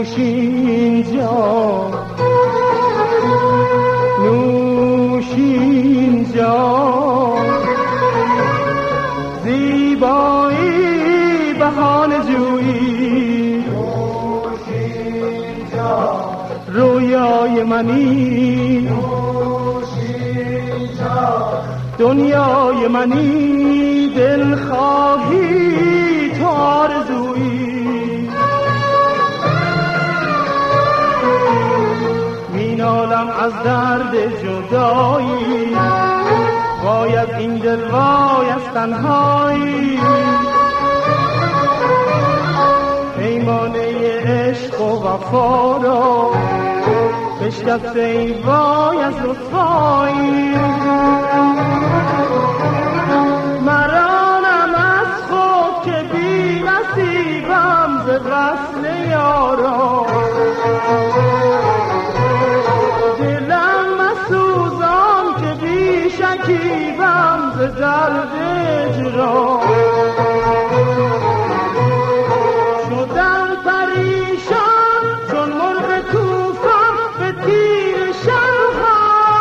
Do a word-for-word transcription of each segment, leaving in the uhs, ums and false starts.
نوشین جان نوشین جان زیبایی بهانه جویی نوشین جان رویای منی نوشین جان دنیای منی دل خواهی تو آرزویی مینالم از درد جدایی وای از این دل وای از تنهایی پیمانه عشق و وفا را بشکسته ای وای از رسوایی مرانم از خود که بی نصیبم ز وصل یارا دلم مسوزان که بی شکیبم ز درد اجرا شدم پریشان چون مرغ طوفان به تیر شبها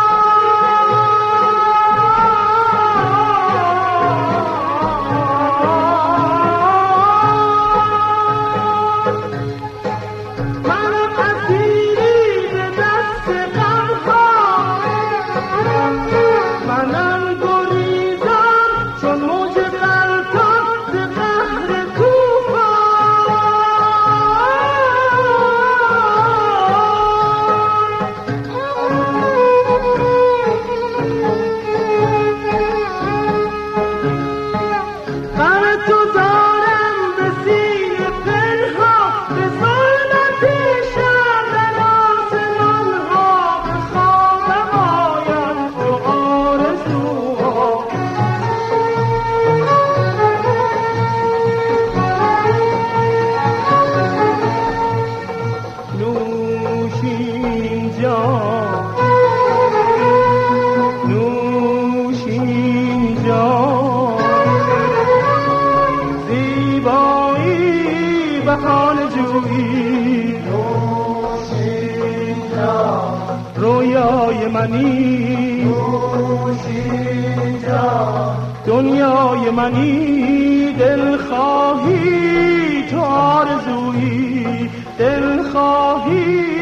منم اسیری به دست غمها منم گریزان چون موج غلطان ز قهر تو دارم به سینه پنهان به ظلمت شب در آسمان ها به خوابم آید تو آرزوها نوشین جان نوشین جان زیبایی بهانه جویی نوشین جان رویای منی نوشین جان دنیای منی دل خواهی تو آرزویی دل خواهی